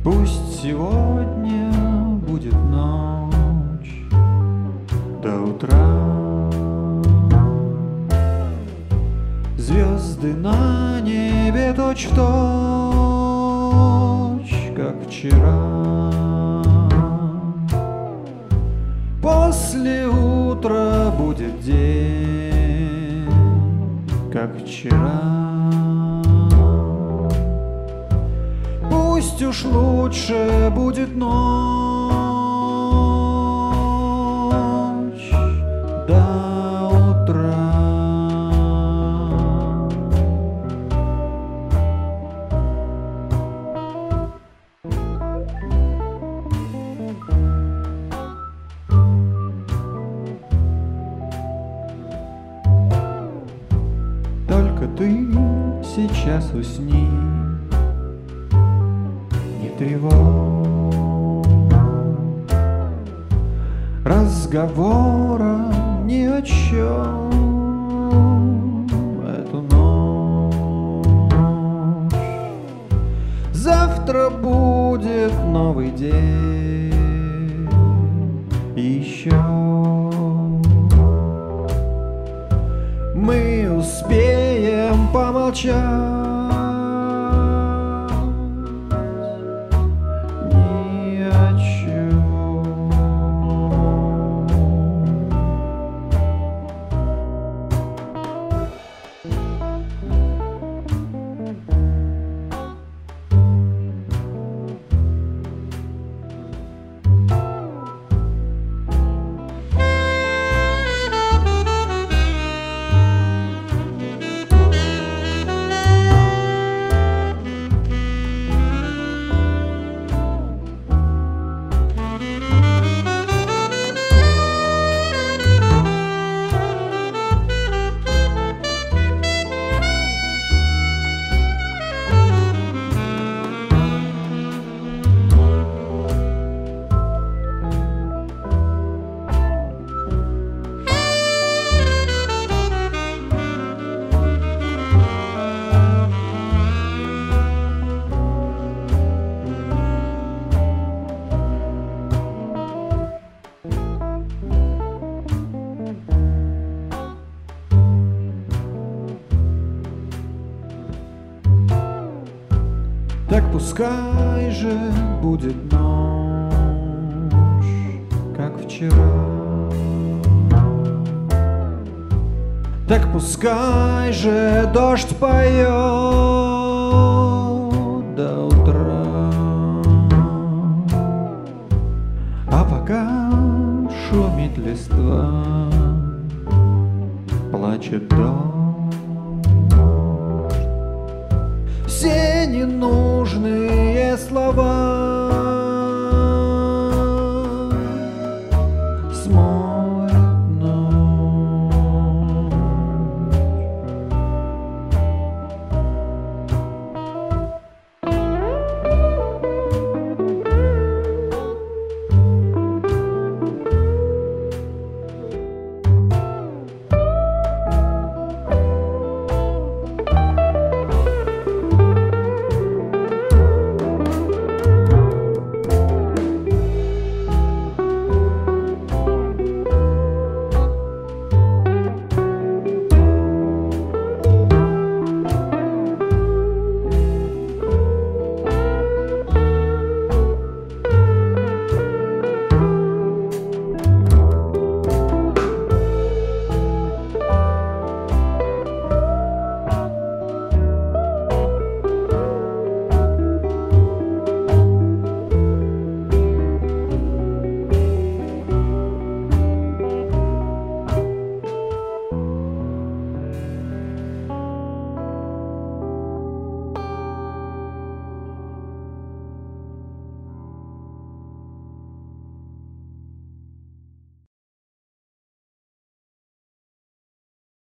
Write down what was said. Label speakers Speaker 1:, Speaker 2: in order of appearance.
Speaker 1: Пусть сегодня будет ночь до утра. Звезды на небе точь-в-точь, как вчера. После утра будет день, как вчера. Пусть уж лучше будет ночь до утра. Только ты сейчас усни, не тревожь, разговора ни о чем эту ночь. Завтра будет новый день еще. Мы успеем помолчать ни о чем. Так пускай же будет ночь, как вчера. Так пускай же дождь поет до утра. А пока шумит листва, плачет дождь, все ненужные слова